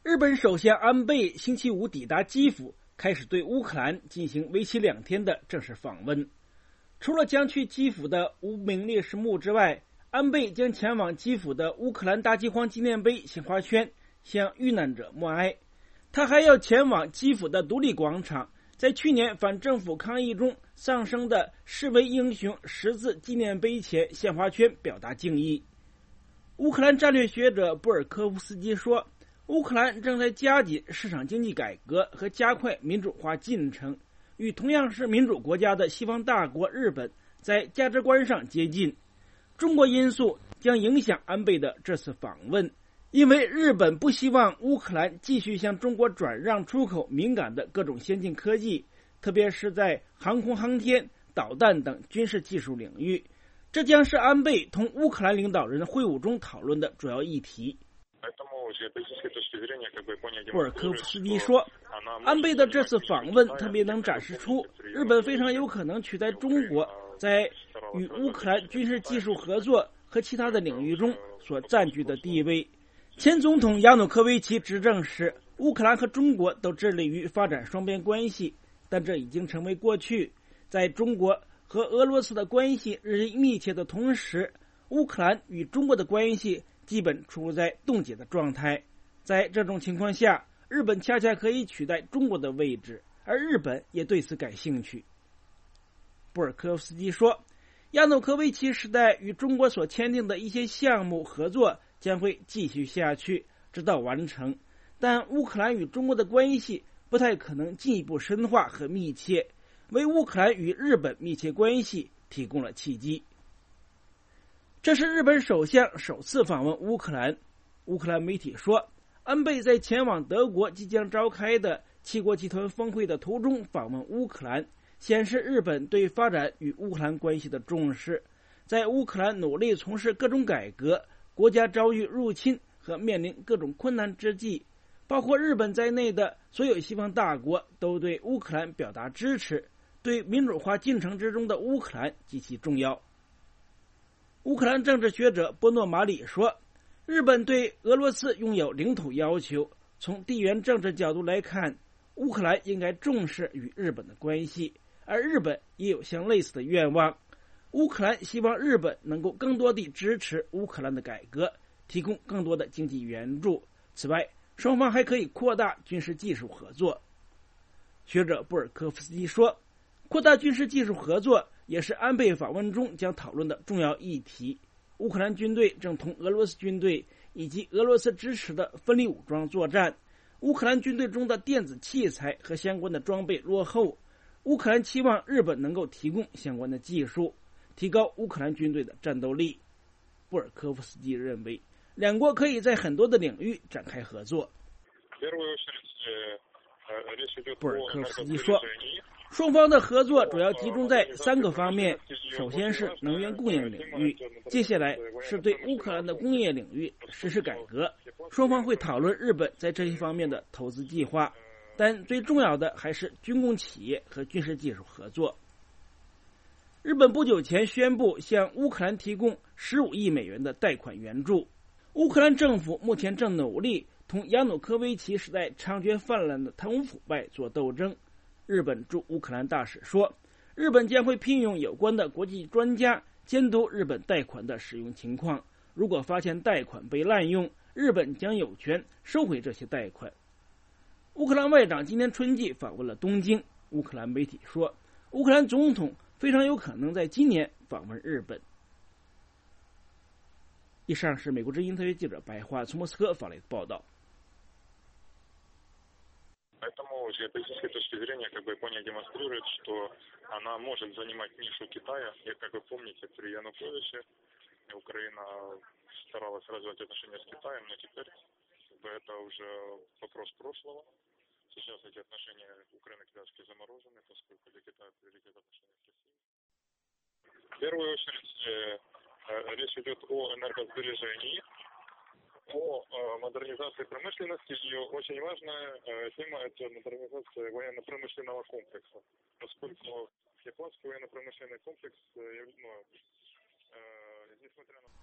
日本首相安倍星期五抵达基辅，开始对乌克兰进行为期2天的正式访问。除了将去基辅的无名烈士墓之外，安倍将前往基辅的乌克兰大饥荒纪念碑献花圈，向遇难者默哀。他还要前往基辅的独立广场，在去年反政府抗议中丧生的示威英雄十字纪念碑前献花圈，表达敬意。乌克兰战略学者布尔科夫斯基说，乌克兰正在加紧市场经济改革和加快民主化进程，与同样是民主国家的西方大国日本在价值观上接近。中国因素将影响安倍的这次访问，因为日本不希望乌克兰继续向中国转让出口敏感的各种先进科技，特别是在航空航天、导弹等军事技术领域。这将是安倍同乌克兰领导人会晤中讨论的主要议题。布尔科夫斯基说，安倍的这次访问特别能展示出日本非常有可能取代中国在与乌克兰军事技术合作和其他的领域中所占据的地位。前总统亚努科维奇执政时，乌克兰和中国都致力于发展双边关系，但这已经成为过去。在中国和俄罗斯的关系日益密切的同时，乌克兰与中国的关系基本处在冻结的状态。在这种情况下，日本恰恰可以取代中国的位置，而日本也对此感兴趣。布尔科夫斯基说，亚努科维奇时代与中国所签订的一些项目合作将会继续下去，直到完成，但乌克兰与中国的关系不太可能进一步深化和密切，为乌克兰与日本密切关系提供了契机。这是日本首相首次访问乌克兰。乌克兰媒体说，安倍在前往德国即将召开的七国集团峰会的途中访问乌克兰，显示日本对发展与乌克兰关系的重视。在乌克兰努力从事各种改革，国家遭遇入侵和面临各种困难之际，包括日本在内的所有西方大国都对乌克兰表达支持，对民主化进程之中的乌克兰极其重要。乌克兰政治学者波诺马里说，日本对俄罗斯拥有领土要求，从地缘政治角度来看，乌克兰应该重视与日本的关系，而日本也有相类似的愿望。乌克兰希望日本能够更多地支持乌克兰的改革，提供更多的经济援助。此外，双方还可以扩大军事技术合作。学者布尔科夫斯基说，扩大军事技术合作也是安倍访问中将讨论的重要议题。乌克兰军队正同俄罗斯军队以及俄罗斯支持的分离武装作战，乌克兰军队中的电子器材和相关的装备落后，乌克兰期望日本能够提供相关的技术，提高乌克兰军队的战斗力。布尔科夫斯基认为，两国可以在很多的领域展开合作。布尔科夫斯基说，双方的合作主要集中在3个方面，首先是能源供应领域，接下来是对乌克兰的工业领域实施改革。双方会讨论日本在这些方面的投资计划，但最重要的还是军工企业和军事技术合作。日本不久前宣布向乌克兰提供15亿美元的贷款援助。乌克兰政府目前正努力同亚努科维奇时代猖獗泛滥的贪污腐败做斗争。日本驻乌克兰大使说，日本将会聘用有关的国际专家监督日本贷款的使用情况，如果发现贷款被滥用，日本将有权收回这些贷款。乌克兰外长今年春季访问了东京，乌克兰媒体说，乌克兰总统非常有可能在今年访问日本。以上是美国之音特约记者白桦从莫斯科发来的报道。 Поэтому с геополитической точки зрения Япония демонстрирует, что она может занимать нишу Китая. И, как вы помните, при Януковиче Украина старалась развивать отношения с Китаем, но теперь это уже вопрос прошлого. Сейчас эти отношения Украины-китайские заморожены, поскольку для Китая приоритет отношений с Россией. В первую очередь речь идет о энергосбережении, о модернизации промышленности. И очень важная тема – это модернизация военно-промышленного комплекса, поскольку японский военно-промышленный комплекс, несмотря на...